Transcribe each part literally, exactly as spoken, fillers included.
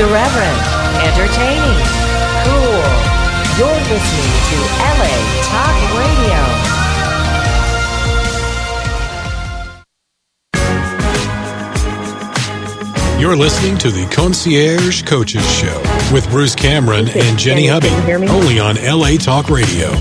Irreverent, entertaining, cool. You're listening to L A Talk Radio. You're listening to the Concierge Coaches Show with Bruce Cameron and Jenny Hubby, only on L A Talk Radio.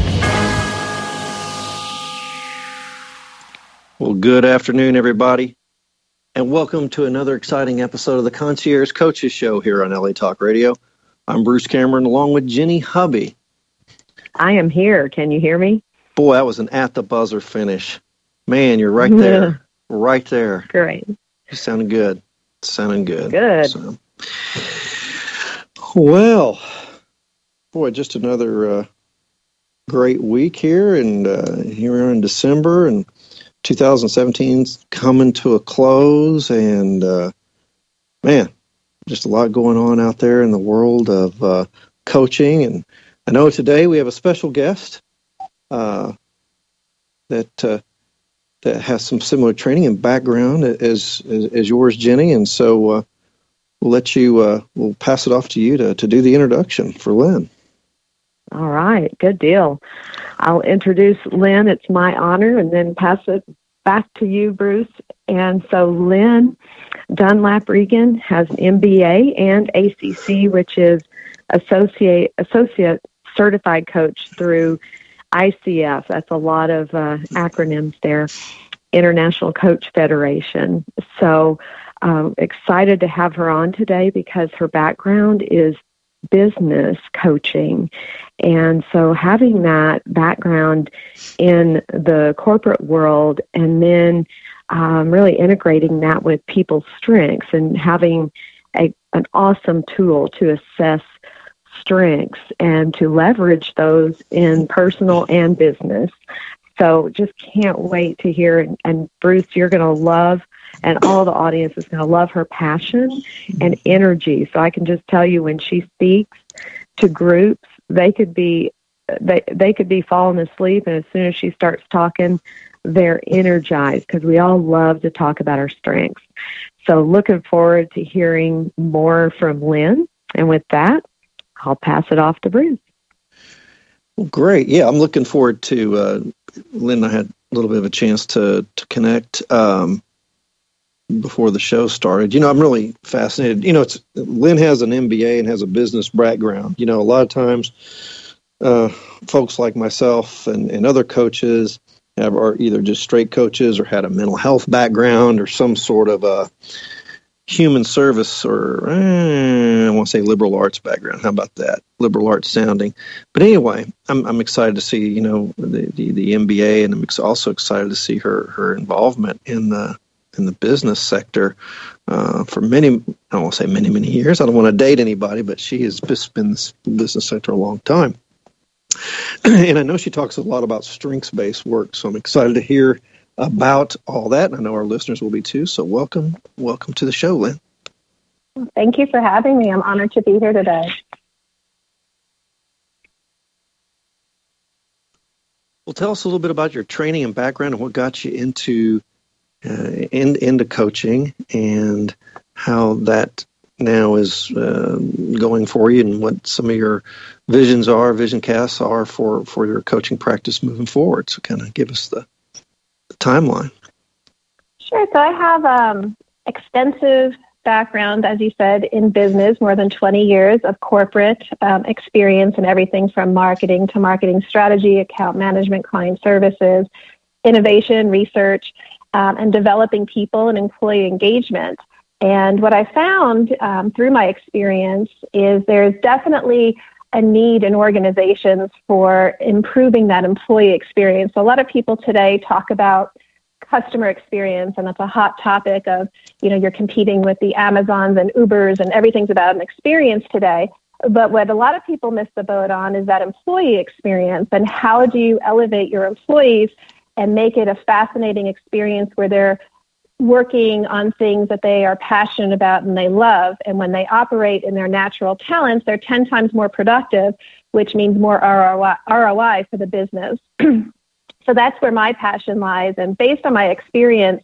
Well, good afternoon, everybody, and welcome to another exciting episode of the Concierge Coaches Show here on L A Talk Radio. I'm Bruce Cameron, along with Jenny Hubby. I am here. Can you hear me? Boy, that was an at-the-buzzer finish. Man, you're right there. Right there. Great. You sounded good. Sounding good. Good. So, well, boy, just another uh, great week here, and uh, here we are in December, and two thousand seventeen's coming to a close, and uh, man, just a lot going on out there in the world of uh, coaching. And I know today we have a special guest uh, that. Uh, that has some similar training and background as as, as yours, Jenny. And so uh, we'll let you, uh, we'll pass it off to you to, to do the introduction for Lynn. All right, good deal. I'll introduce Lynn. It's my honor, and then pass it back to you, Bruce. And so Lynn Dunlap Regan has an M B A and A C C, which is Associate Associate Certified Coach through I C F. That's a lot of uh, acronyms there. International Coach Federation. So um, excited to have her on today because her background is business coaching. And so having that background in the corporate world and then um, really integrating that with people's strengths and having a, an awesome tool to assess strengths and to leverage those in personal and business. So just can't wait to hear. And, and Bruce, you're going to love, and all the audience is going to love her passion and energy. So I can just tell you, when she speaks to groups, they could be they they could be falling asleep, and as soon as she starts talking, they're energized, because we all love to talk about our strengths. So looking forward to hearing more from Lynn. And with that, I'll pass it off to Bruce. Well, great. Yeah, I'm looking forward to, uh, Lynn and I had a little bit of a chance to, to connect um, before the show started. You know, I'm really fascinated. You know, it's Lynn has an M B A and has a business background. You know, a lot of times uh, folks like myself and, and other coaches have, are either just straight coaches or had a mental health background or some sort of a human service, or eh, I want to say liberal arts background. How about that? Liberal arts sounding. But anyway, I'm I'm excited to see, you know, the, the, the M B A, and I'm also excited to see her, her involvement in the in the business sector uh, for many, I don't want to say many, many years. I don't want to date anybody, but she has just been in the business sector a long time. And I know she talks a lot about strengths-based work, so I'm excited to hear about all that, and I know our listeners will be too. So welcome, welcome to the show, Lynn. Thank you for having me. I'm honored to be here today. Well, tell us a little bit about your training and background and what got you into uh, in, into coaching, and how that now is uh, going for you, and what some of your visions are, vision casts are for, for your coaching practice moving forward. So kind of give us the timeline. Sure. So I have um, extensive background, as you said, in business, more than twenty years of corporate um, experience in everything from marketing to marketing strategy, account management, client services, innovation, research, um, and developing people and employee engagement. And what I found um, through my experience is there's definitely a need in organizations for improving that employee experience. So a lot of people today talk about customer experience, and that's a hot topic of, you know, you're competing with the Amazons and Ubers, and everything's about an experience today. But what a lot of people miss the boat on is that employee experience, and how do you elevate your employees and make it a fascinating experience where they're working on things that they are passionate about and they love. And when they operate in their natural talents, they're ten times more productive, which means more R O I for the business. So that's where my passion lies. And based on my experience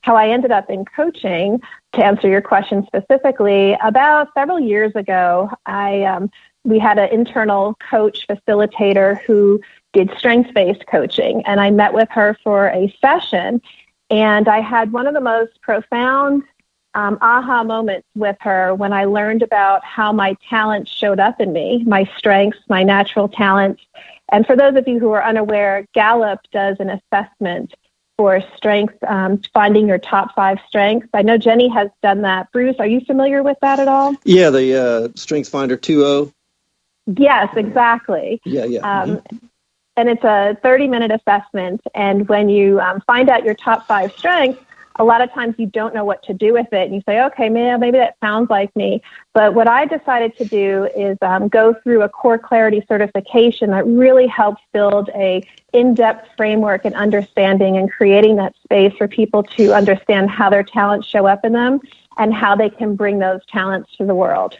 how I ended up in coaching, to answer your question specifically, about several years ago, I um, we had an internal coach facilitator who did strengths-based coaching, and I met with her for a session, and I had one of the most profound um, aha moments with her when I learned about how my talents showed up in me, my strengths, my natural talents. And for those of you who are unaware, Gallup does an assessment for strengths, um, finding your top five strengths. I know Jenny has done that. Bruce, are you familiar with that at all? Yeah, the uh, Strength Finder two point oh. Yes, exactly. Yeah, yeah. Um, mm-hmm. And it's a thirty-minute assessment. And when you um, find out your top five strengths, a lot of times you don't know what to do with it. And you say, okay, maybe, maybe that sounds like me. But what I decided to do is um, go through a Core Clarity certification that really helps build a in-depth framework and understanding and creating that space for people to understand how their talents show up in them and how they can bring those talents to the world.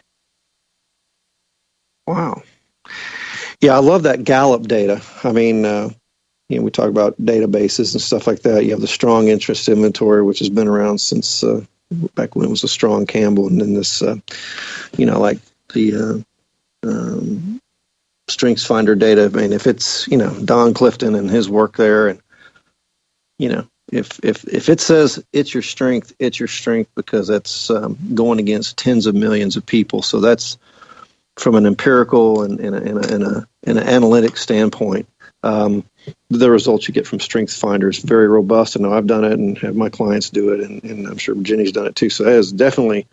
Wow. Yeah, I love that Gallup data. I mean, uh, you know, we talk about databases and stuff like that. You have the strong interest inventory, which has been around since uh, back when it was a Strong Campbell, and then this, uh, you know, like the uh, um, Strengths Finder data. I mean, if it's, you know, Don Clifton and his work there, and, you know, if if if it says it's your strength, it's your strength, because that's um, going against tens of millions of people. So that's from an empirical and, and, a, and, a, and, a, and an analytic standpoint. Um, the results you get from Strengths Finder is very robust. I know I've done it and have my clients do it, and, and I'm sure Jenny's done it too. So that is definitely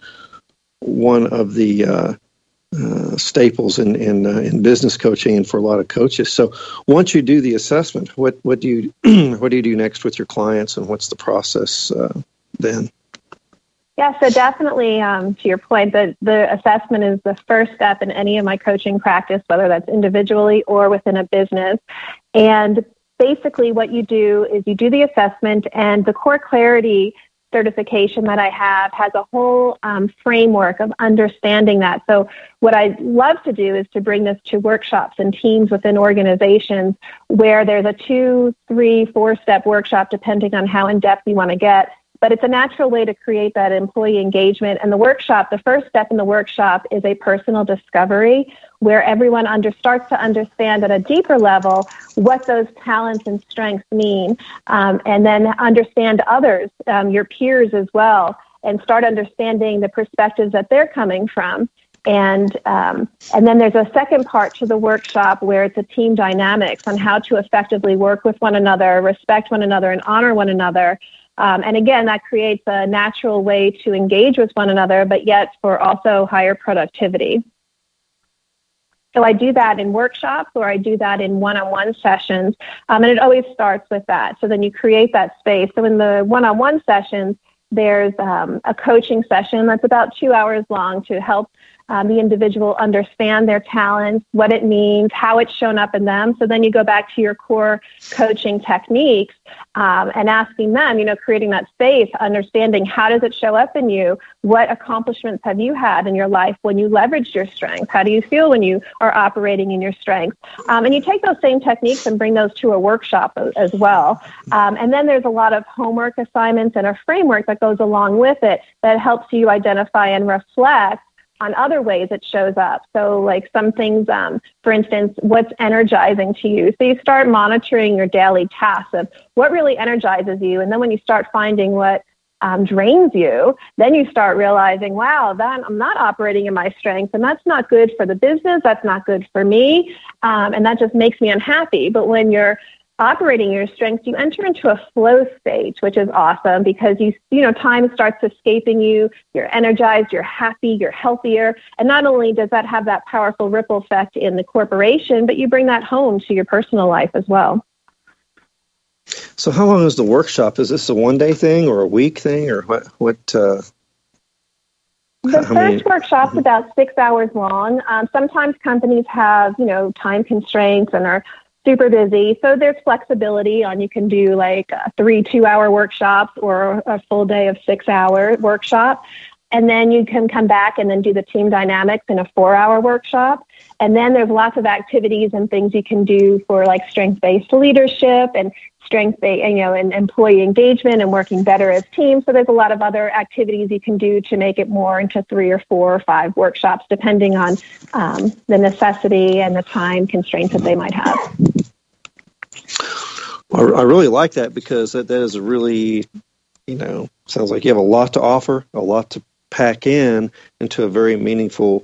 one of the uh, uh, staples in in, uh, in business coaching and for a lot of coaches. So once you do the assessment, what what do you what do you do next with your clients, and what's the process uh, then? Yeah, so definitely, um, to your point, the, the assessment is the first step in any of my coaching practice, whether that's individually or within a business. And basically what you do is you do the assessment, and the Core Clarity certification that I have has a whole um, framework of understanding that. So what I love to do is to bring this to workshops and teams within organizations where there's a two, three, four-step workshop, depending on how in-depth you want to get. But it's a natural way to create that employee engagement. And the workshop, the first step in the workshop is a personal discovery where everyone under, starts to understand at a deeper level what those talents and strengths mean, um, and then understand others, um, your peers as well, and start understanding the perspectives that they're coming from. And um, and then there's a second part to the workshop where it's a team dynamics on how to effectively work with one another, respect one another, and honor one another. Um, and again, that creates a natural way to engage with one another, but yet for also higher productivity. So I do that in workshops, or I do that in one-on-one sessions, um, and it always starts with that. So then you create that space. So in the one-on-one sessions, there's um, a coaching session that's about two hours long to help um, the individual understand their talents, what it means, how it's shown up in them. So then you go back to your core coaching techniques um, and asking them, you know, creating that space, understanding how does it show up in you? What accomplishments have you had in your life when you leveraged your strengths? How do you feel when you are operating in your strengths? Um, and you take those same techniques and bring those to a workshop as well. Um, and then there's a lot of homework assignments and a framework that goes along with it that helps you identify and reflect on other ways it shows up. So like some things, um, for instance, what's energizing to you? So you start monitoring your daily tasks of what really energizes you. And then when you start finding what um, drains you, then you start realizing, wow, that I'm not operating in my strengths, and that's not good for the business. That's not good for me. Um, and that just makes me unhappy. But when you're operating your strengths, you enter into a flow state, which is awesome because you, you know, time starts escaping you. You're energized, you're happy, you're healthier. And not only does that have that powerful ripple effect in the corporation, but you bring that home to your personal life as well. So how long is the workshop? Is this a one-day thing or a week thing, or what? What? Uh, the first many? workshop's about six hours long. Um, sometimes companies have, you know, time constraints and are super busy. So there's flexibility on you can do like uh, three two-hour workshops or a full day of six-hour workshop. And then you can come back and then do the team dynamics in a four-hour workshop. And then there's lots of activities and things you can do for like strength-based leadership and strength, you know, and employee engagement and working better as teams. So there's a lot of other activities you can do to make it more into three or four or five workshops, depending on um, the necessity and the time constraints that they might have. I really like that because that, that is a really, you know, sounds like you have a lot to offer, a lot to pack in into a very meaningful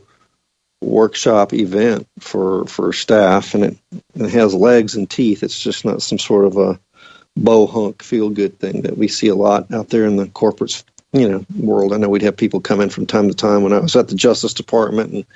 workshop event for, for staff, and it, it has legs and teeth. It's just not some sort of a bow hunk feel good thing that we see a lot out there in the corporate, you know, world. I know we'd have people come in from time to time when I was at the Justice Department, and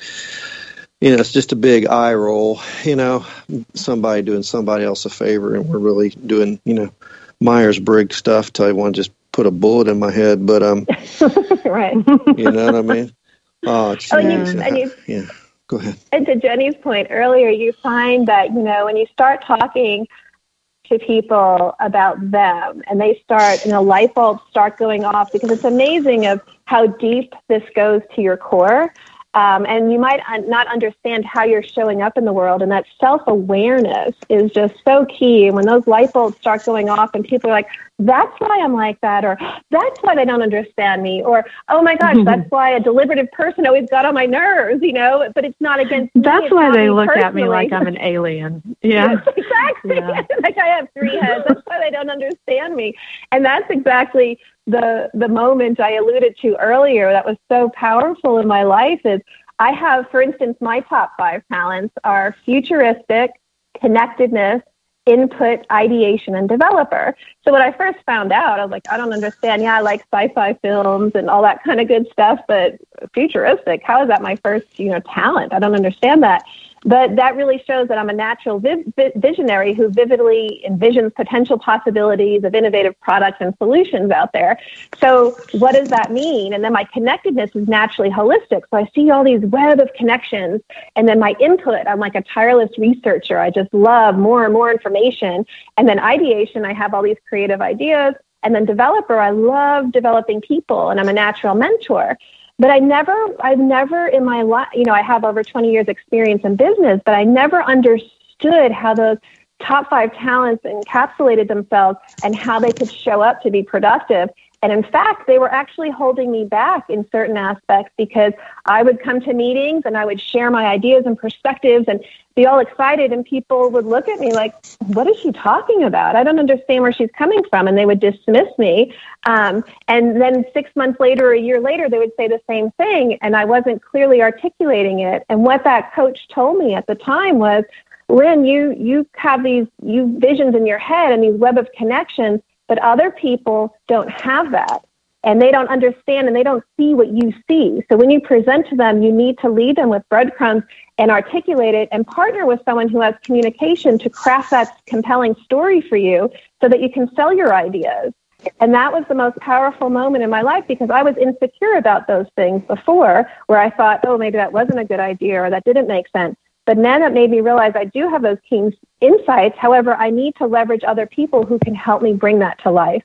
you know, it's just a big eye roll, you know, somebody doing somebody else a favor, and we're really doing, you know, Myers-Briggs stuff till I want to just put a bullet in my head. But, um, right. You know what I mean? Oh, geez. Oh, and you, and you, yeah, go ahead. And to Jenny's point earlier, you find that, you know, when you start talking to people about them and they start, you know, light bulbs start going off, because it's amazing of how deep this goes to your core. Um, and you might un- not understand how you're showing up in the world, and that self-awareness is just so key. And when those light bulbs start going off and people are like, that's why I'm like that, or that's why they don't understand me, or, oh my gosh, that's why a deliberative person always got on my nerves, you know, but it's not against me. That's why they look personally. at me like I'm an alien. Yeah. Yes, exactly. Yeah. Like I have three heads. That's why they don't understand me. And that's exactly the the moment I alluded to earlier that was so powerful in my life. Is I have, for instance, my top five talents are futuristic, connectedness, input, ideation, and developer. So when I first found out, I was like, I don't understand. Yeah, I like sci-fi films and all that kind of good stuff, but futuristic, how is that my first, you know, talent? I don't understand that. But that really shows that I'm a natural vi- visionary who vividly envisions potential possibilities of innovative products and solutions out there. So what does that mean? And then my connectedness is naturally holistic. So I see all these web of connections. And then my input, I'm like a tireless researcher. I just love more and more information. And then ideation, I have all these creative ideas. And then developer, I love developing people, and I'm a natural mentor. But I never, I've never in my life, you know, I have over twenty years experience in business, but I never understood how those top five talents encapsulated themselves and how they could show up to be productive. And in fact, they were actually holding me back in certain aspects, because I would come to meetings and I would share my ideas and perspectives and be all excited, and people would look at me like, what is she talking about? I don't understand where she's coming from. And they would dismiss me. Um, and then six months later, or a year later, they would say the same thing, and I wasn't clearly articulating it. And what that coach told me at the time was, Lynn, you, you have these you visions in your head and these web of connections, but other people don't have that, and they don't understand, and they don't see what you see. So when you present to them, you need to lead them with breadcrumbs and articulate it, and partner with someone who has communication to craft that compelling story for you so that you can sell your ideas. And that was the most powerful moment in my life, because I was insecure about those things before, where I thought, oh, maybe that wasn't a good idea, or that didn't make sense. But then it made me realize I do have those keen insights. However, I need to leverage other people who can help me bring that to life.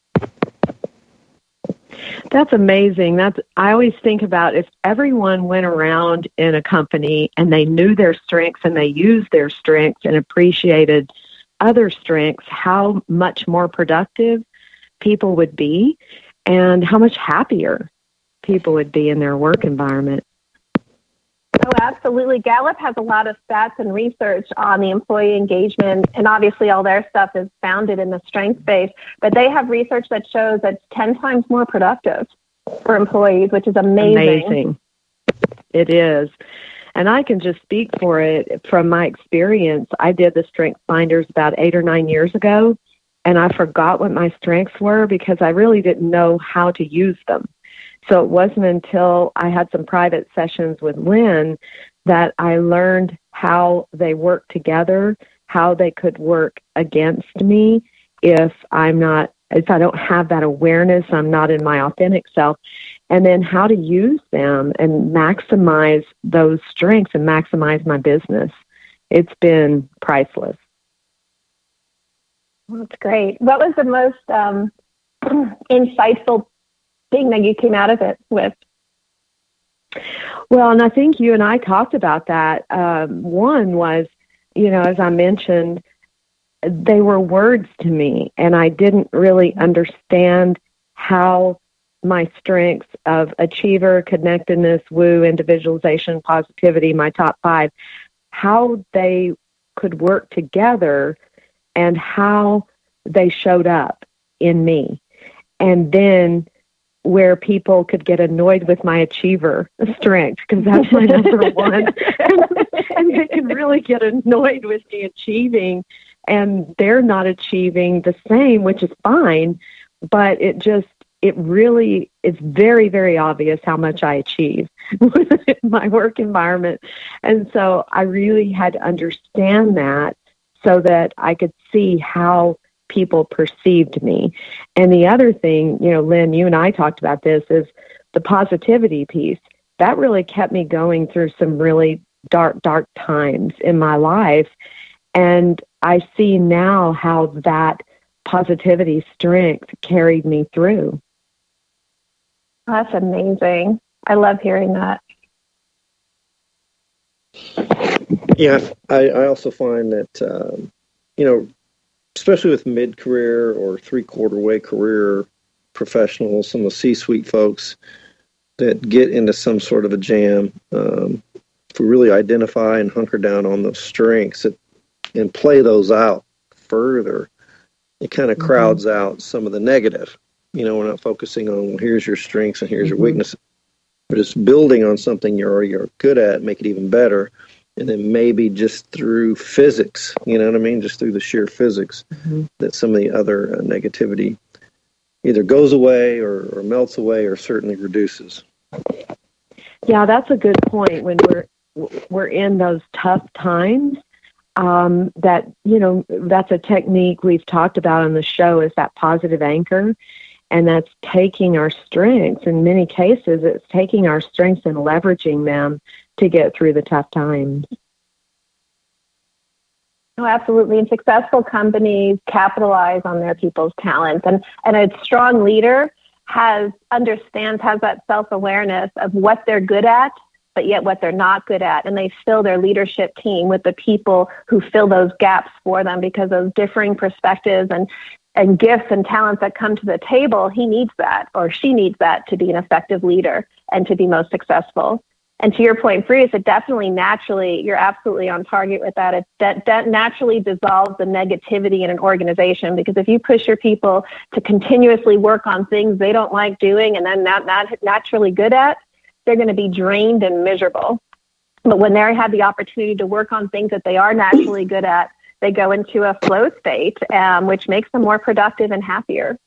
That's amazing. That's, I always think about, if everyone went around in a company and they knew their strengths and they used their strengths and appreciated other strengths, how much more productive people would be and how much happier people would be in their work environment. Oh, absolutely. Gallup has a lot of stats and research on the employee engagement, and obviously all their stuff is founded in the strength base, but they have research that shows that it's ten times more productive for employees, which is amazing. Amazing. It is. And I can just speak for it from my experience. I did the Strength Finders about eight or nine years ago, and I forgot what my strengths were because I really didn't know how to use them. So it wasn't until I had some private sessions with Lynn that I learned how they work together, how they could work against me if I'm not, if I don't have that awareness, I'm not in my authentic self, and then how to use them and maximize those strengths and maximize my business. It's been priceless. That's great. What was the most um, insightful thing that you came out of it with? Well, and I think you and I talked about that. Um, one was, you know, as I mentioned, they were words to me, and I didn't really understand how my strengths of achiever, connectedness, woo, individualization, positivity, my top five, how they could work together and how they showed up in me. And then where people could get annoyed with my achiever strength, because that's my number one. And they can really get annoyed with me achieving, and they're not achieving the same, which is fine, but it just, it really, it's very, very obvious how much I achieve in my work environment. And so I really had to understand that so that I could see how people perceived me. And the other thing, you know, Lynn, you and I talked about this, is the positivity piece. That really kept me going through some really dark, dark times in my life. And I see now how that positivity strength carried me through. That's amazing. I love hearing that. Yeah, I, I also find that, um, you know, especially with mid-career or three-quarter-way career professionals, some of the C-suite folks that get into some sort of a jam, um, if we really identify and hunker down on those strengths and, and play those out further, it kind of mm-hmm. crowds out some of the negative. You know, we're not focusing on, well, here's your strengths and here's mm-hmm. your weaknesses, but it's building on something you're already good at, make it even better. And then maybe just through physics, you know what I mean? Just through the sheer physics, mm-hmm. that some of the other uh, negativity either goes away or, or melts away or certainly reduces. Yeah, that's a good point. When we're we're in those tough times, um, that, you know, that's a technique we've talked about on the show, is that positive anchor. And that's taking our strengths. In many cases, it's taking our strengths and leveraging them to get through the tough times. Oh, absolutely. And successful companies capitalize on their people's talents. And, and a strong leader has understands, has that self-awareness of what they're good at, but yet what they're not good at. And they fill their leadership team with the people who fill those gaps for them, because those differing perspectives and and gifts and talents that come to the table, he needs that, or she needs that, to be an effective leader and to be most successful. And to your point, Bruce, it definitely naturally, you're absolutely on target with that. It that, that naturally dissolves the negativity in an organization, because if you push your people to continuously work on things they don't like doing and then not, not naturally good at, they're going to be drained and miserable. But when they have the opportunity to work on things that they are naturally good at, they go into a flow state, um, which makes them more productive and happier.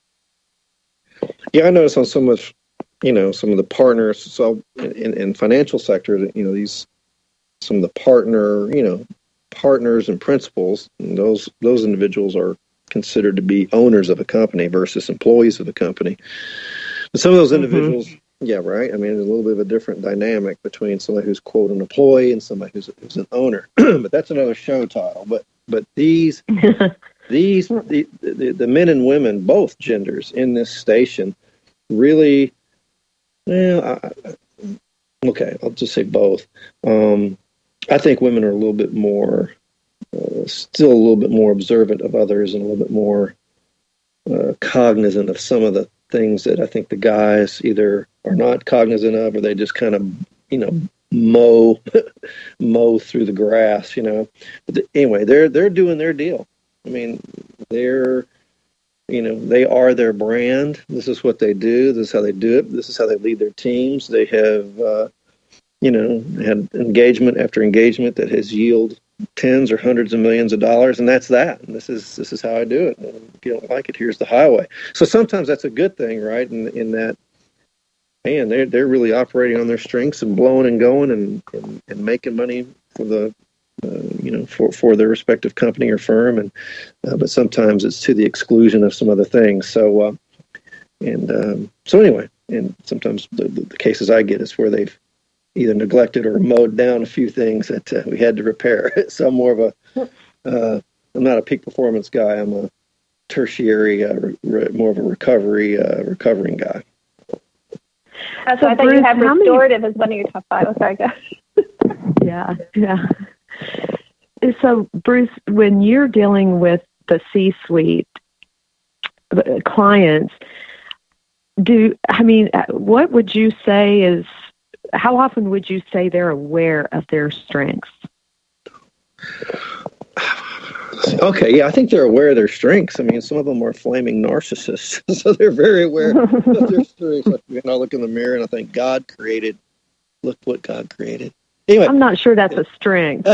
Yeah, I noticed on some of, you know, some of the partners, so in, in financial sector, you know, these, some of the partner, you know, partners and principals, and those, those individuals are considered to be owners of a company versus employees of the company. But some of those individuals, mm-hmm. yeah, right. I mean, there's a little bit of a different dynamic between somebody who's, quote, an employee and somebody who's, who's an owner. But that's another show title. But but these these the, the the men and women, both genders in this station, really, well, I, I, okay, I'll just say both. Um, I think women are a little bit more, uh, still a little bit more observant of others and a little bit more uh, cognizant of some of the things that I think the guys either are not cognizant of, or they just kind of, you know, mow mow through the grass, you know. But the, anyway, they're they're doing their deal. I mean, they're, you know, they are their brand. This is what they do. This is how they do it. This is how they lead their teams. They have, uh, you know, had engagement after engagement that has yielded tens or hundreds of millions of dollars, and that's that. And this is this is how I do it. And if you don't like it, here's the highway. So sometimes that's a good thing, right? In in that, man, they're they're really operating on their strengths and blowing and going and and, and making money for the uh, you know for, for their respective company or firm. And uh, but sometimes it's to the exclusion of some other things. So uh, and um, so anyway, and sometimes the, the, the cases I get is where they've either neglected or mowed down a few things that uh, we had to repair. So I'm more of a, uh, I'm not a peak performance guy. I'm a tertiary, uh, re- more of a recovery, uh, recovering guy. That's so I thought Bruce, you had restorative many... as one of your top five. Oh, sorry, go. yeah, yeah. so Bruce, when you're dealing with the C-suite clients, do I mean, what would you say is, how often would you say they're aware of their strengths? Okay, yeah, I think they're aware of their strengths. I mean, some of them are flaming narcissists, so they're very aware of their strengths. Like, you know, I look in the mirror and I think, God created, look what God created. Anyway, I'm not sure that's a strength.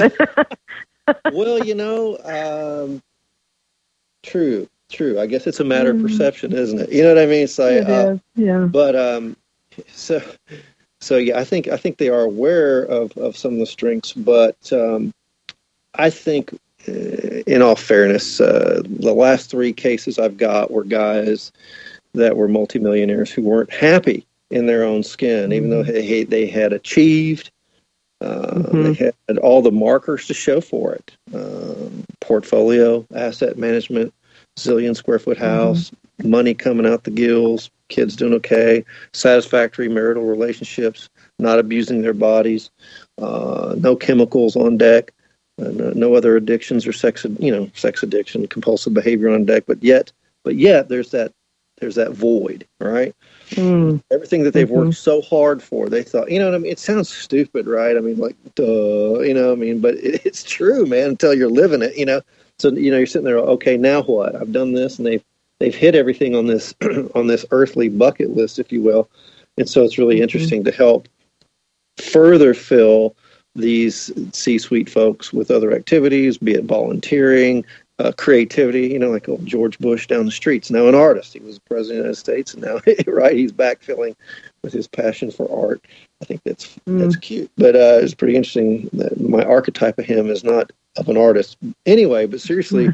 Well, you know, um, true, true. I guess it's a matter mm. of perception, isn't it? You know what I mean? So, it uh, is, yeah. But um, so, so yeah, I think I think they are aware of, of some of the strengths, but um, I think. In all fairness, uh, the last three cases I've got were guys that were multimillionaires who weren't happy in their own skin, mm-hmm. even though they, they had achieved, uh, mm-hmm. they had all the markers to show for it. Um, portfolio, asset management, zillion square foot house, mm-hmm. money coming out the gills, kids doing okay, satisfactory marital relationships, not abusing their bodies, uh, no chemicals on deck. Uh, no, no other addictions or sex, you know, sex addiction, compulsive behavior on deck. But yet, but yet, there's that, there's that void, right? Mm. Everything that they've mm-hmm. worked so hard for, they thought, you know what I mean? It sounds stupid, right? I mean, like, duh, you know what I mean? But it, it's true, man, until you're living it, you know? So, you know, you're sitting there, okay, now what? I've done this, and they've, they've hit everything on this, on this earthly bucket list, if you will. And so it's really mm-hmm. interesting to help further fill these C-suite folks with other activities, be it volunteering, uh, creativity, you know, like old George Bush down the streets, now an artist. He was president of the United States, and now, right, he's backfilling with his passion for art. I think that's mm. that's cute. But uh, it's pretty interesting that my archetype of him is not of an artist anyway, but seriously,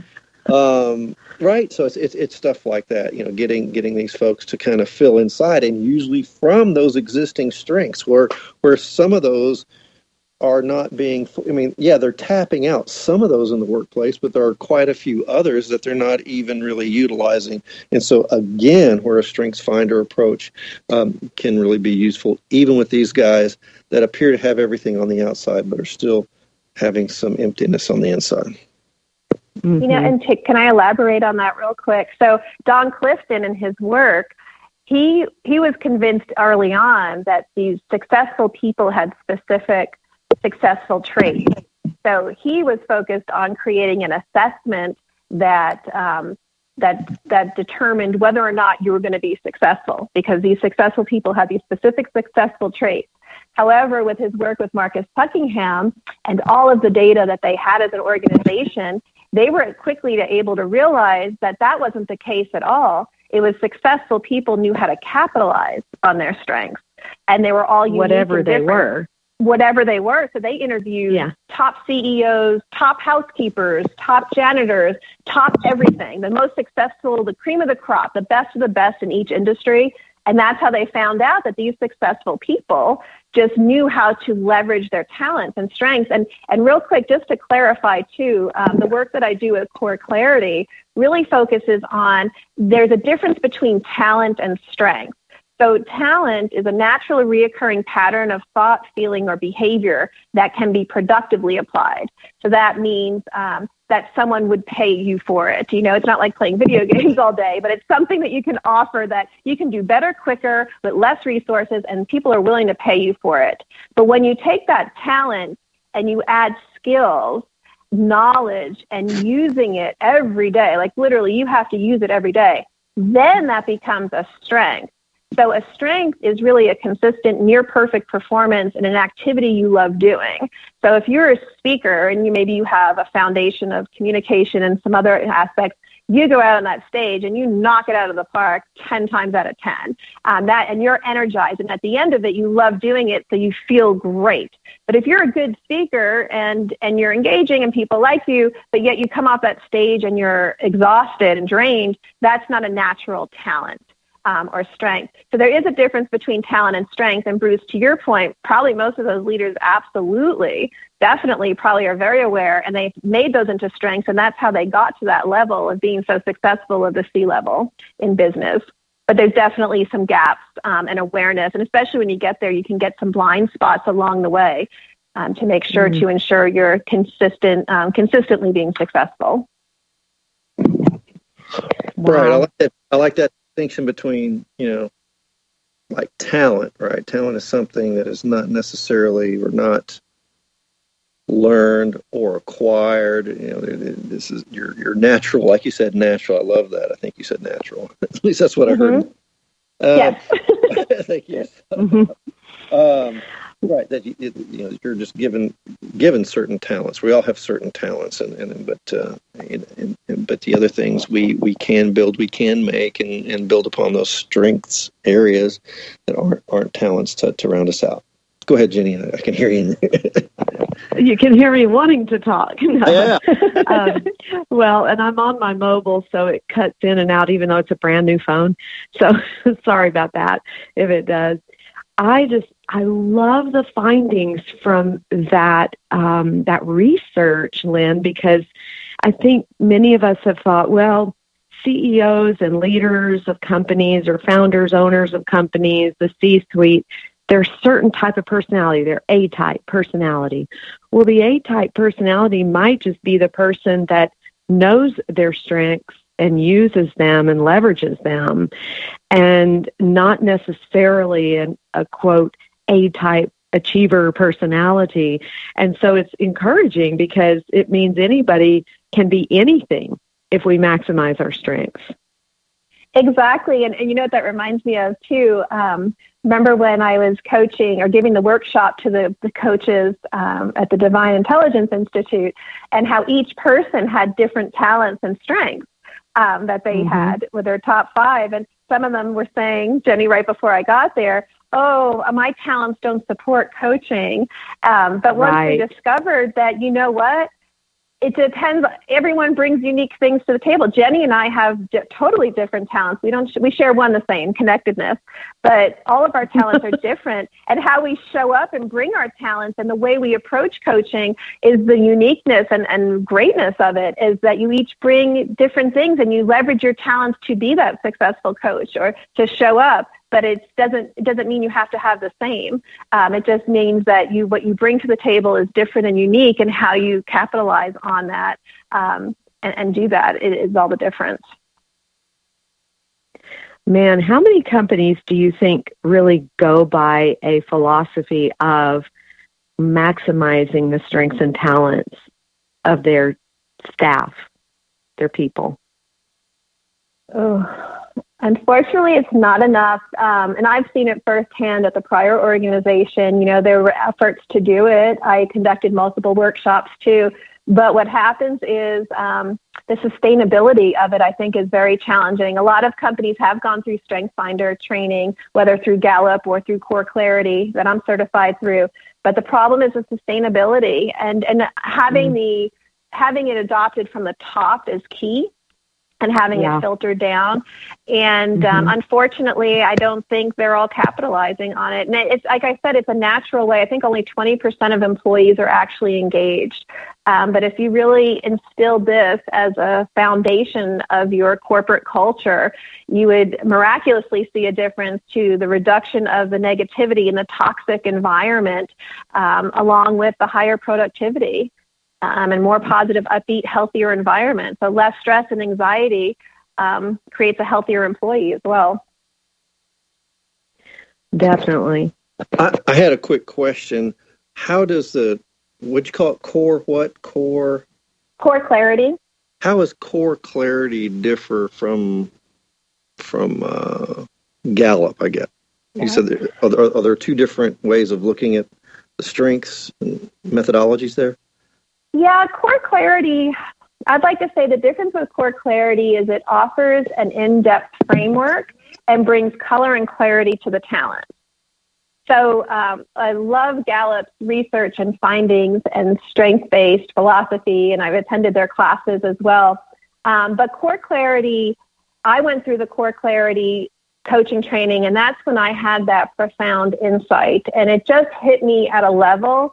um, right? So it's, it's it's stuff like that, you know, getting getting these folks to kind of fill inside, and usually from those existing strengths where where some of those are not being, I mean, yeah, they're tapping out some of those in the workplace, but there are quite a few others that they're not even really utilizing. And so, again, where a strengths finder approach um, can really be useful, even with these guys that appear to have everything on the outside, but are still having some emptiness on the inside. Mm-hmm. You know, and t- can I elaborate on that real quick? So Don Clifton in his work, he he was convinced early on that these successful people had specific successful traits. So he was focused on creating an assessment that um, that that determined whether or not you were going to be successful, because these successful people had these specific successful traits. However, with his work with Marcus Buckingham and all of the data that they had as an organization, they were quickly to able to realize that that wasn't the case at all. It was successful people knew how to capitalize on their strengths, and they were all unique whatever and they different. were. Whatever they were. So they interviewed yeah. top C E Os, top housekeepers, top janitors, top everything, the most successful, the cream of the crop, the best of the best in each industry. And that's how they found out that these successful people just knew how to leverage their talents and strengths. And and real quick, just to clarify too, um, the work that I do with Core Clarity really focuses on there's a difference between talent and strength. So talent is a naturally reoccurring pattern of thought, feeling, or behavior that can be productively applied. So that means um, that someone would pay you for it. You know, it's not like playing video games all day, but it's something that you can offer that you can do better, quicker, with less resources, and people are willing to pay you for it. But when you take that talent and you add skills, knowledge, and using it every day, like literally you have to use it every day, then that becomes a strength. So a strength is really a consistent, near-perfect performance in an activity you love doing. So if you're a speaker and you maybe you have a foundation of communication and some other aspects, you go out on that stage and you knock it out of the park ten times out of ten. Um, that and you're energized, and at the end of it, you love doing it, so you feel great. But if you're a good speaker and and you're engaging and people like you, but yet you come off that stage and you're exhausted and drained, that's not a natural talent. Um, or strength. So there is a difference between talent and strength. And Bruce, to your point, probably most of those leaders absolutely, definitely probably are very aware, and they've made those into strengths. And that's how they got to that level of being so successful at the C level in business. But there's definitely some gaps um, and awareness. And especially when you get there, you can get some blind spots along the way. um, to make sure Mm. to ensure you're consistent, um, consistently being successful. Right. I Wow. like that. I like that distinction between, you know, like talent, right? Talent is something that is not necessarily or not learned or acquired. You know, this is your your natural, like you said, natural. I love that. I think you said natural. At least that's what I heard. Mm-hmm. Uh, Yes. Thank you. Mhm. Um, right. That you, you know, you're just given given certain talents. We all have certain talents, and, and but uh, and, and, but the other things we, we can build, we can make, and, and build upon those strengths areas that aren't aren't talents to, to round us out. Go ahead, Jenny. I, I can hear you. You can hear me wanting to talk. No. Yeah. um, well, and I'm on my mobile, so it cuts in and out, even though it's a brand new phone. So sorry about that if it does. I just, I love the findings from that, um, that research, Lynn, because I think many of us have thought, well, C E Os and leaders of companies or founders, owners of companies, the C-suite, they're a certain type of personality. They're A-type personality. Well, the A-type personality might just be the person that knows their strengths and uses them and leverages them, and not necessarily an, a, quote, A-type achiever personality. And so it's encouraging because it means anybody can be anything if we maximize our strengths. Exactly. And, and you know what that reminds me of, too? Um, remember when I was coaching or giving the workshop to the, the coaches um, at the Divine Intelligence Institute, and how each person had different talents and strengths um, that they Mm-hmm. had with their top five. And some of them were saying, Jenny, right before I got there, oh, my talents don't support coaching. Um, but once Right. we discovered that, you know what? It depends. Everyone brings unique things to the table. Jenny and I have di- totally different talents. We don't. Sh- we share one the same, connectedness, but all of our talents are different. And how we show up and bring our talents and the way we approach coaching is the uniqueness and, and greatness of it. Is that you each bring different things and you leverage your talents to be that successful coach or to show up. But it doesn't it doesn't mean you have to have the same. Um, it just means that you what you bring to the table is different and unique, and how you capitalize on that um, and, and do that is all the difference. Man, how many companies do you think really go by a philosophy of maximizing the strengths and talents of their staff, their people? Oh. Unfortunately, it's not enough. Um, and I've seen it firsthand at the prior organization. You know, there were efforts to do it. I conducted multiple workshops too. But what happens is um, the sustainability of it, I think, is very challenging. A lot of companies have gone through StrengthsFinder training, whether through Gallup or through Core Clarity that I'm certified through. But the problem is the sustainability, and, and having mm. the having it adopted from the top is key. And having yeah. it filtered down. And mm-hmm. um, unfortunately, I don't think they're all capitalizing on it. And it's like I said, it's a natural way. I think only twenty percent of employees are actually engaged. Um, but if you really instill this as a foundation of your corporate culture, you would miraculously see a difference to the reduction of the negativity in the toxic environment, um, along with the higher productivity. Um, and more positive, upbeat, healthier environment. So less stress and anxiety um, creates a healthier employee as well. Definitely. I, I had a quick question. How does the, what'd you call it, core what? Core? Core Clarity. How does Core Clarity differ from from uh, Gallup, I guess? Yeah. You said there, are, there, are there two different ways of looking at the strengths and methodologies there? Yeah, Core Clarity, I'd like to say the difference with Core Clarity is it offers an in-depth framework and brings color and clarity to the talent. So um, I love Gallup's research and findings and strength-based philosophy, and I've attended their classes as well. Um, but Core Clarity, I went through the Core Clarity coaching training, and that's when I had that profound insight. And it just hit me at a level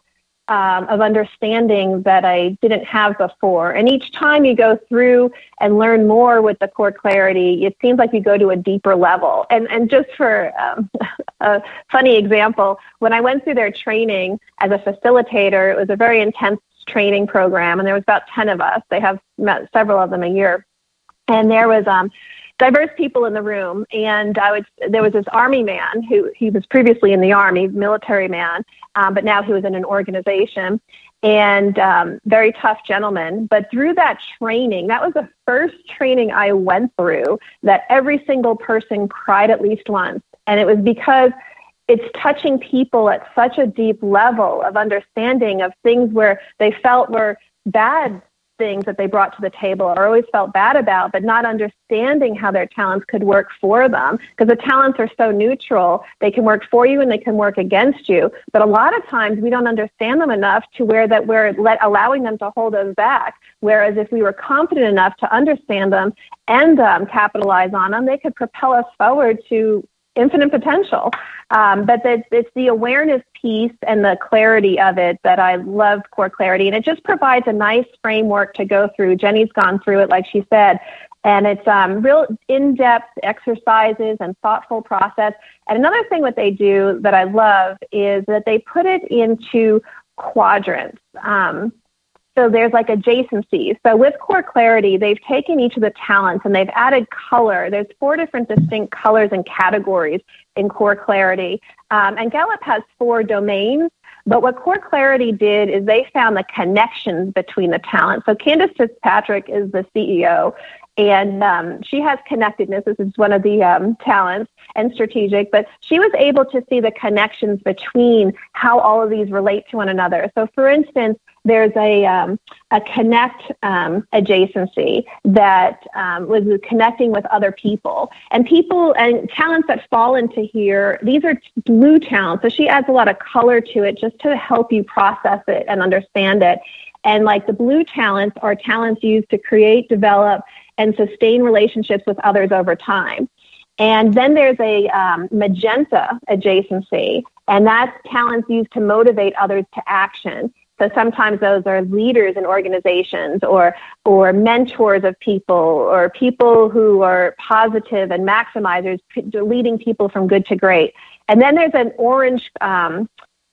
um, of understanding that I didn't have before. And each time you go through and learn more with the Core Clarity, it seems like you go to a deeper level. And and just for um, a funny example, when I went through their training as a facilitator, it was a very intense training program, and there was about ten of us. They have met several of them a year. And there was um, diverse people in the room, and I would, there was this Army man who he was previously in the Army, military man, um, but now he was in an organization, and um, very tough gentleman. But through that training, that was the first training I went through that every single person cried at least once, and it was because it's touching people at such a deep level of understanding of things where they felt were bad things that they brought to the table or always felt bad about, but not understanding how their talents could work for them, because the talents are so neutral. They can work for you and they can work against you. But a lot of times we don't understand them enough to where that we're let, allowing them to hold us back. Whereas if we were confident enough to understand them and um, capitalize on them, they could propel us forward to infinite potential. Um, but it's, it's the awareness piece and the clarity of it that I love Core Clarity. And it just provides a nice framework to go through. Jenny's gone through it, like she said. And it's um, real in-depth exercises and thoughtful process. And another thing what they do that I love is that they put it into quadrants. Um, So there's like adjacencies. So with Core Clarity, they've taken each of the talents and they've added color. There's four different distinct colors and categories in Core Clarity. Um, and Gallup has four domains. But what Core Clarity did is they found the connections between the talents. So Candace Fitzpatrick is the C E O, and um, she has connectedness. This is one of the um, talents, and strategic. But she was able to see the connections between how all of these relate to one another. So for instance, there's a um, a connect um, adjacency that um, was connecting with other people. And people and talents that fall into here, these are blue talents. So she adds a lot of color to it just to help you process it and understand it. And like the blue talents are talents used to create, develop, and sustain relationships with others over time. And then there's a um, magenta adjacency, and that's talents used to motivate others to action. So sometimes those are leaders in organizations or or mentors of people or people who are positive and maximizers, leading people from good to great. And then there's an orange um,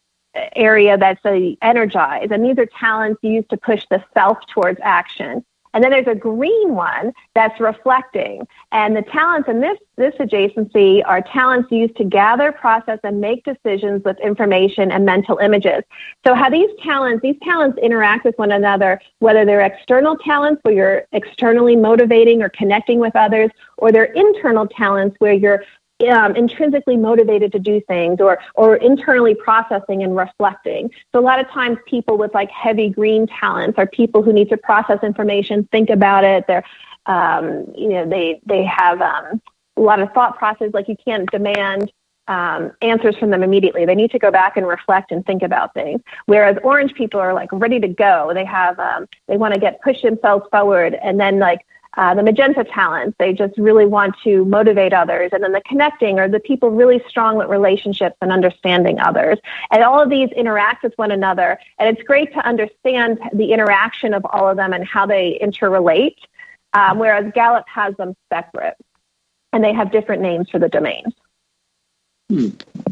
area that's a energize, and these are talents used to push the self towards action. And then there's a green one that's reflecting. And the talents in this, this adjacency are talents used to gather, process, and make decisions with information and mental images. So how these talents, these talents interact with one another, whether they're external talents where you're externally motivating or connecting with others, or they're internal talents where you're Um, intrinsically motivated to do things or or internally processing and reflecting. So a lot of times people with like heavy green talents are people who need to process information, think about it. They're, um, you know, they, they have um, a lot of thought process, like you can't demand um, answers from them immediately. They need to go back and reflect and think about things. Whereas orange people are like ready to go. They have, um, they want to get push themselves forward, and then like, Uh, the magenta talents, they just really want to motivate others. And then the connecting are the people really strong with relationships and understanding others. And all of these interact with one another. And it's great to understand the interaction of all of them and how they interrelate, um, whereas Gallup has them separate. And they have different names for the domains. Hmm.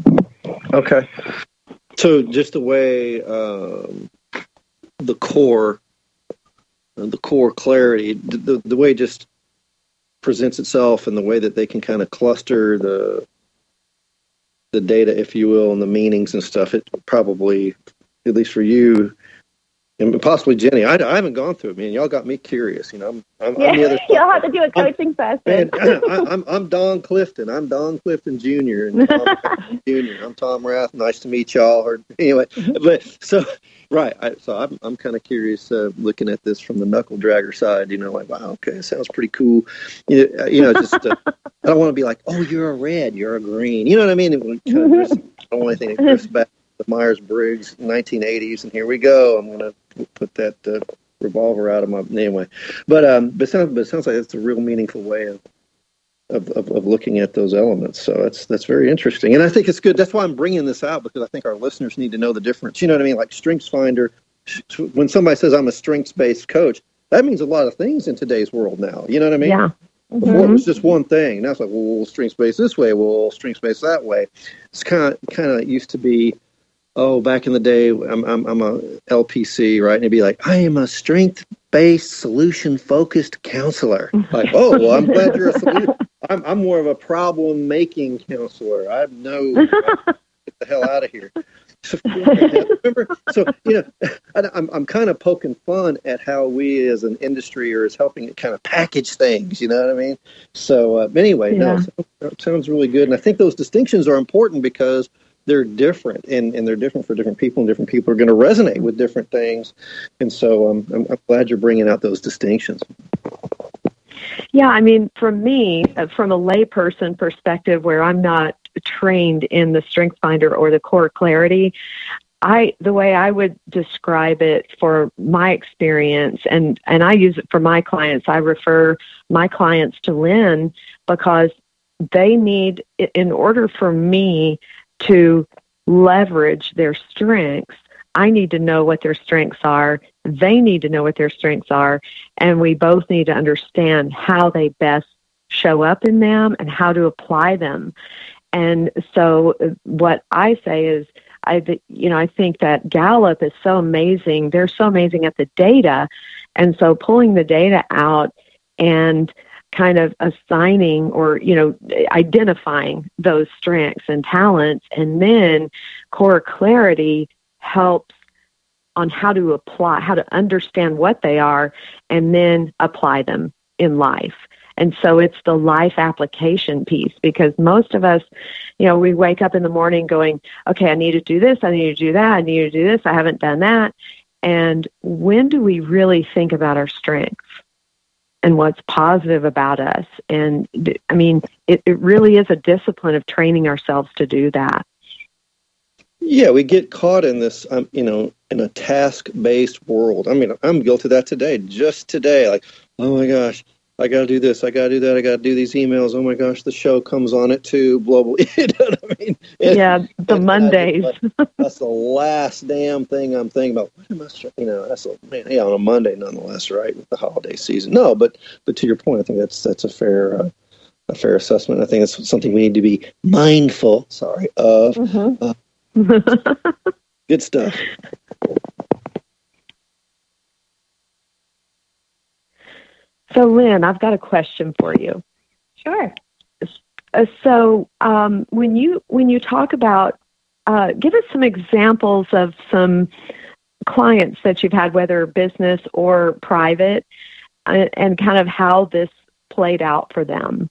Okay. So just the way um, the core the core clarity, the the way it just presents itself and the way that they can kind of cluster the the data, if you will, and the meanings and stuff, it probably, at least for you, and possibly Jenny, I, I haven't gone through it, man. Y'all got me curious. You know, I'm, I'm, yeah, I'm the other you'll have to do a coaching I'm, session. Man, I, I'm, I'm Don Clifton. I'm Don Clifton Junior and Tom Junior I'm Tom Rath. Nice to meet y'all. Or, anyway, but so... Right. I, so I'm I'm kind of curious uh, looking at this from the knuckle dragger side, you know, like, wow, okay, it sounds pretty cool. You know, you know just uh, I don't want to be like, oh, you're a red, you're a green. You know what I mean? It kind of just, I don't want anything that goes back to the Myers-Briggs nineteen eighties, and here we go. I'm going to put that uh, revolver out of my, anyway. But, um, but, it sounds, but it sounds like it's a real meaningful way of, of, of, of looking at those elements. So that's that's very interesting. And I think it's good. That's why I'm bringing this out, because I think our listeners need to know the difference. You know what I mean? Like StrengthsFinder, when somebody says I'm a strengths-based coach, that means a lot of things in today's world now. You know what I mean? Yeah. Before mm-hmm. it was just one thing. Now it's like, well, we'll strengths-based this way, we'll strengths-based that way. It's kind of kind of used to be, oh, back in the day, I'm I'm, I'm a L P C, right? And it'd be like, I am a strength-based, solution-focused counselor. Like, oh, well, I'm glad you're a solution. I'm I'm more of a problem-making counselor. I know, get the hell out of here. So, remember, so you know, I, I'm I'm kind of poking fun at how we as an industry are is helping it kind of package things. You know what I mean? So uh, anyway, yeah. no, it sounds really good, and I think those distinctions are important because they're different, and, and they're different for different people, and different people are going to resonate with different things. And so um, I'm, I'm glad you're bringing out those distinctions. Yeah, I mean, for me, from a layperson perspective, where I'm not trained in the StrengthsFinder or the Core Clarity, I the way I would describe it for my experience, and, and I use it for my clients, I refer my clients to Lynn because they need, in order for me to leverage their strengths, I need to know what their strengths are. They need to know what their strengths are. And we both need to understand how they best show up in them and how to apply them. And so what I say is, I, you know, I think that Gallup is so amazing. They're so amazing at the data. And so pulling the data out and kind of assigning or, you know, identifying those strengths and talents, and then Core Clarity helps on how to apply, how to understand what they are, and then apply them in life. And so it's the life application piece, because most of us, you know, we wake up in the morning going, okay, I need to do this, I need to do that, I need to do this, I haven't done that. And when do we really think about our strengths and what's positive about us? And I mean, it, it really is a discipline of training ourselves to do that. Yeah, we get caught in this, um, you know, in a task-based world. I mean, I'm guilty of that today, just today. Like, oh my gosh, I got to do this, I got to do that, I got to do these emails. Oh my gosh, the show comes on at two, blah, blah. You know what I mean? And, yeah, the Mondays. Like, that's the last damn thing I'm thinking about. What am I, you know, that's a, man, yeah, on a Monday nonetheless, right, with the holiday season. No, but but to your point, I think that's that's a fair uh, a fair assessment. I think that's something we need to be mindful, sorry, of. Mm-hmm. Uh, good stuff. So, Lynn, I've got a question for you. Sure. Uh, so, um, when you when you talk about, uh, give us some examples of some clients that you've had, whether business or private, uh, and kind of how this played out for them.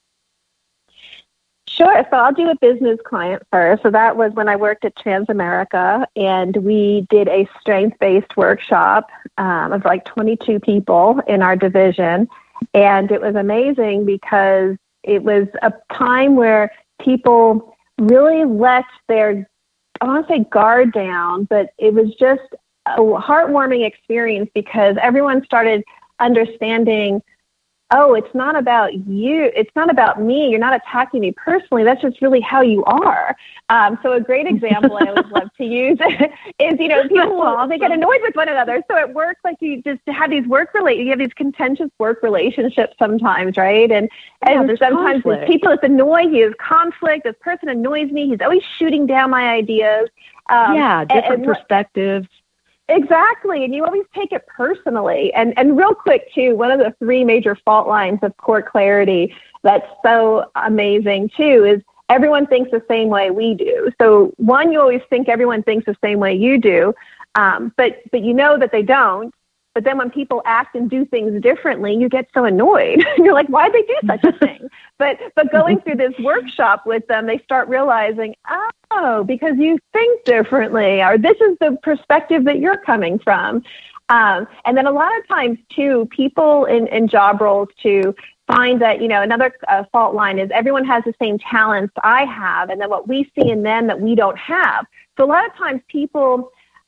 Sure. So I'll do a business client first. So that was when I worked at Transamerica, and we did a strength-based workshop um, of like twenty-two people in our division. And it was amazing because it was a time where people really let their, I don't want to say guard down, but it was just a heartwarming experience because everyone started understanding, oh, it's not about you. It's not about me. You're not attacking me personally. That's just really how you are. Um, so a great example I always love to use is, you know, people will, they get annoyed with one another. So at work, like you just have these work relate, you have these contentious work relationships sometimes, right? And and yeah, sometimes these people that annoy you, is conflict. This person annoys me. He's always shooting down my ideas. Um, yeah, different and, and, perspectives. Exactly. And you always take it personally. And and real quick, too, one of the three major fault lines of Core Clarity that's so amazing, too, is everyone thinks the same way we do. So, one, you always think everyone thinks the same way you do, um, but but you know that they don't. But then when people act and do things differently, you get so annoyed. You're like, why'd they do such a thing? But but going through this workshop with them, they start realizing, oh, because you think differently, or this is the perspective that you're coming from. Um, and then a lot of times, too, people in, in job roles, too, find that, you know, another uh, fault line is everyone has the same talents I have, and then what we see in them that we don't have. So a lot of times people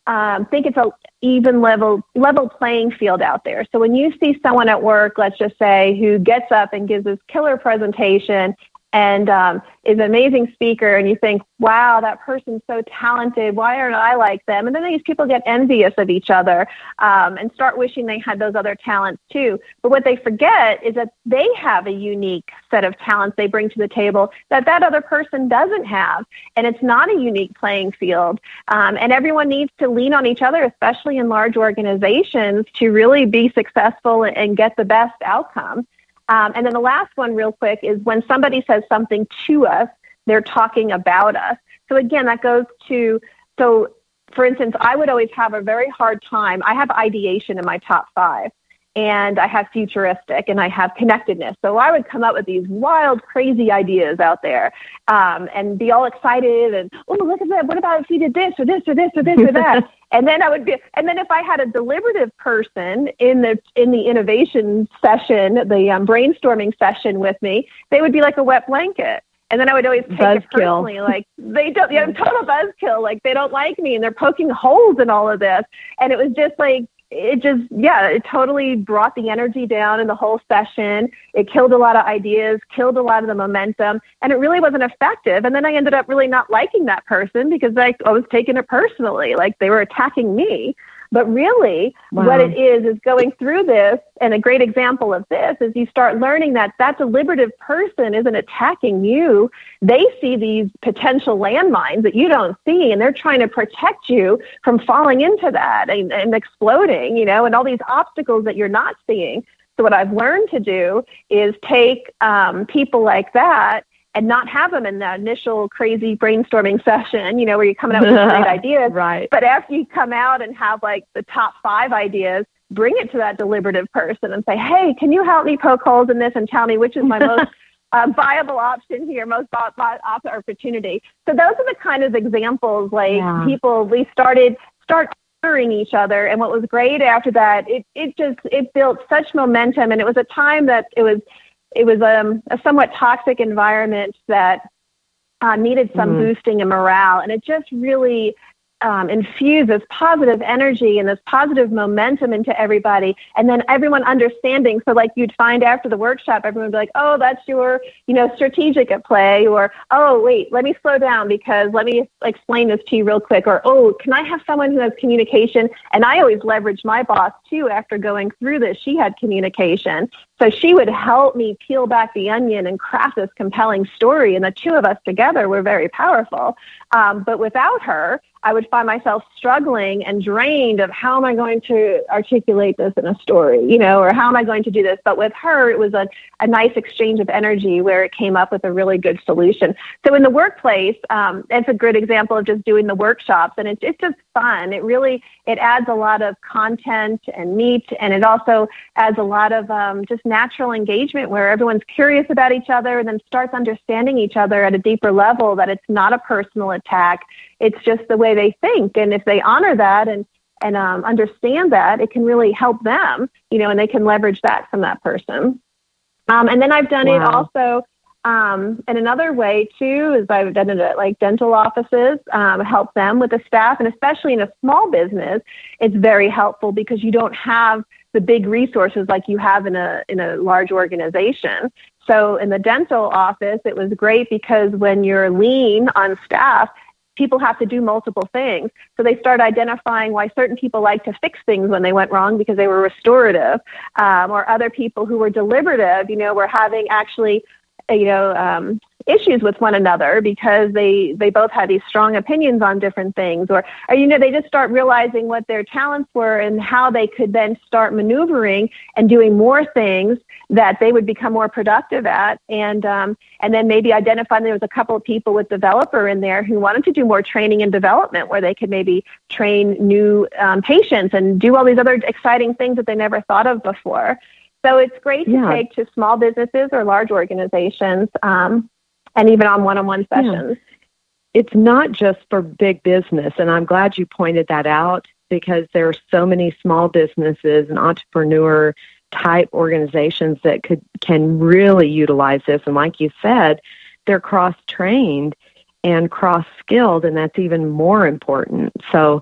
um, think it's a even level level playing field out there. So when you see someone at work, let's just say, who gets up and gives this killer presentation and um, is an amazing speaker, and you think, wow, that person's so talented, why aren't I like them? And then these people get envious of each other um, and start wishing they had those other talents too. But what they forget is that they have a unique set of talents they bring to the table that that other person doesn't have. And it's not a unique playing field. Um, and everyone needs to lean on each other, especially in large organizations, to really be successful and get the best outcome. Um, and then the last one real quick is when somebody says something to us, they're talking about us. So again, that goes to, so for instance, I would always have a very hard time. I have ideation in my top five, and I have futuristic, and I have connectedness. So I would come up with these wild, crazy ideas out there um, and be all excited and, oh, look at that. What about if you did this or this or this or this or that? And then I would be, and then if I had a deliberative person in the in the innovation session, the um, brainstorming session with me, they would be like a wet blanket. And then I would always take Buzzkill. it personally, like they don't, you know, total buzzkill, like they don't like me and they're poking holes in all of this. And it was just like, it just, yeah, it totally brought the energy down in the whole session. It killed a lot of ideas, killed a lot of the momentum, and it really wasn't effective. And then I ended up really not liking that person because like, I was taking it personally, like they were attacking me. But really, wow. what it is, is going through this, and a great example of this is you start learning that that deliberative person isn't attacking you. They see these potential landmines that you don't see, and they're trying to protect you from falling into that and, and exploding, you know, and all these obstacles that you're not seeing. So what I've learned to do is take um, people like that and not have them in that initial crazy brainstorming session, you know, where you're coming up with great ideas. Right. But after you come out and have like the top five ideas, bring it to that deliberative person and say, hey, can you help me poke holes in this and tell me which is my most uh, viable option here, most op- op- opportunity. So those are the kind of examples, like yeah. people, we started, start honoring each other. And what was great after that, it, it just, it built such momentum. And it was a time that it was, It was um, a somewhat toxic environment that uh, needed some mm-hmm. boosting in morale. And it just really um, infused this positive energy and this positive momentum into everybody. And then everyone understanding. So like you'd find after the workshop, everyone would be like, oh, that's your, you know, strategic at play. Or, oh, wait, let me slow down because let me explain this to you real quick. Or, oh, can I have someone who has communication? And I always leverage my boss too. After going through this, she had communication. So she would help me peel back the onion and craft this compelling story. And the two of us together were very powerful. Um, but without her, I would find myself struggling and drained of how am I going to articulate this in a story, you know, or how am I going to do this? But with her, it was a, a nice exchange of energy where it came up with a really good solution. So in the workplace, um, it's a good example of just doing the workshops. And it's, it's just fun. It really, it adds a lot of content and meat. And it also adds a lot of um, just natural engagement where everyone's curious about each other and then starts understanding each other at a deeper level, that it's not a personal attack. It's just the way they think. And if they honor that and, and um, understand that, it can really help them, you know, and they can leverage that from that person. Um, and then I've done wow. it also um, in another way too, is I've done it at like dental offices, um, help them with the staff. And especially in a small business, it's very helpful because you don't have the big resources like you have in a in a large organization. So in the dental office, it was great because when you're lean on staff, people have to do multiple things. So they start identifying why certain people like to fix things when they went wrong because they were restorative, um, or other people who were deliberative, you know, were having actually, you know, um, issues with one another because they, they both had these strong opinions on different things, or, or, you know, they just start realizing what their talents were and how they could then start maneuvering and doing more things that they would become more productive at. And, um, and then maybe identifying there was a couple of people with developer in there who wanted to do more training and development where they could maybe train new um, patients and do all these other exciting things that they never thought of before. So it's great to yeah. take to small businesses or large organizations, um, and even on one-on-one sessions. Yeah. It's not just for big business, and I'm glad you pointed that out because there are so many small businesses and entrepreneur-type organizations that could can really utilize this. And like you said, they're cross-trained and cross-skilled, and that's even more important. So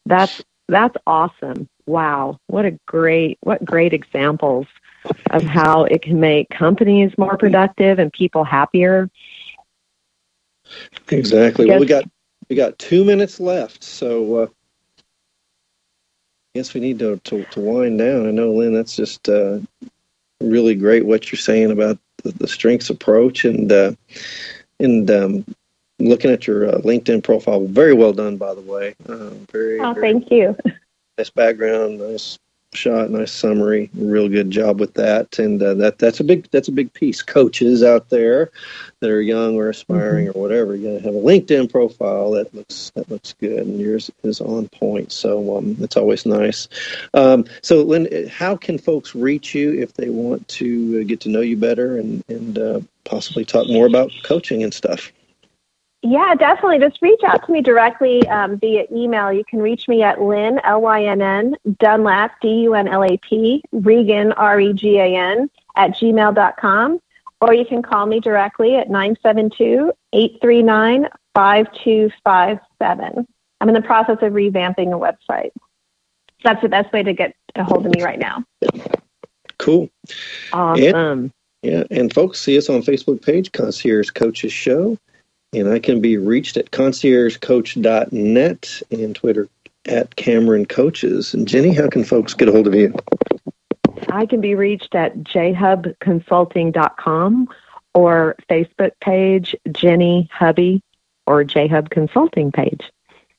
That's that's awesome. Wow. What a great, what great examples of how it can make companies more productive and people happier. Exactly. Well, we got we got two minutes left, so uh, I guess we need to, to to wind down. I know, Lynn, that's just uh, really great what you're saying about the, the strengths approach and uh, and um, looking at your uh, LinkedIn profile. Very well done, by the way. Uh, very. Oh, very thank you. Nice background, nice shot, nice summary. Real good job with that, and uh, that that's a big that's a big piece. Coaches out there that are young or aspiring mm-hmm. or whatever, you gotta have a LinkedIn profile that looks that looks good, and yours is on point. So um, it's always nice. Um, so, Lynn, how can folks reach you if they want to get to know you better and and uh, possibly talk more about coaching and stuff? Yeah, definitely. Just reach out to me directly um, via email. You can reach me at Lynn, L Y N N, Dunlap, D U N L A P, Regan, R E G A N, at gmail dot com. Or you can call me directly at nine seven two, eight three nine, five two five seven. I'm in the process of revamping a website. That's the best way to get a hold of me right now. Cool. Awesome. And, yeah, and folks, see us on Facebook page, Concierge Coaches Show. And I can be reached at concierge coach dot net and Twitter at Cameron Coaches. And Jenny, how can folks get a hold of you? I can be reached at j hub consulting dot com or Facebook page, Jenny Hubby, or J-Hub Consulting page.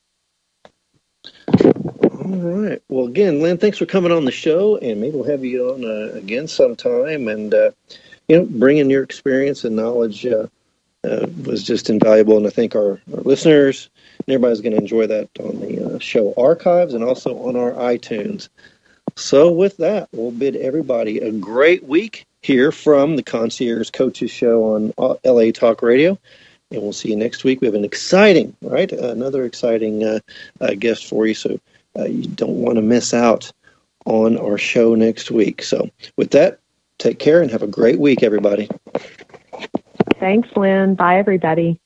All right. Well, again, Lynn, thanks for coming on the show, and maybe we'll have you on uh, again sometime. And, uh, you know, bringing your experience and knowledge uh, Uh, was just invaluable, and I think our, our listeners and everybody's going to enjoy that on the uh, show archives and also on our iTunes. So with that, we'll bid everybody a great week here from the Concierge Coaches Show on L A Talk Radio, and we'll see you next week. We have an exciting, right, another exciting uh, uh, guest for you, so uh, you don't want to miss out on our show next week. So with that, take care and have a great week, everybody. Thanks, Lynn. Bye, everybody.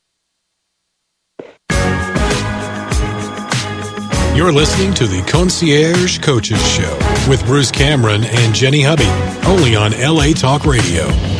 You're listening to the Concierge Coaches Show with Bruce Cameron and Jenny Hubby, only on L A Talk Radio.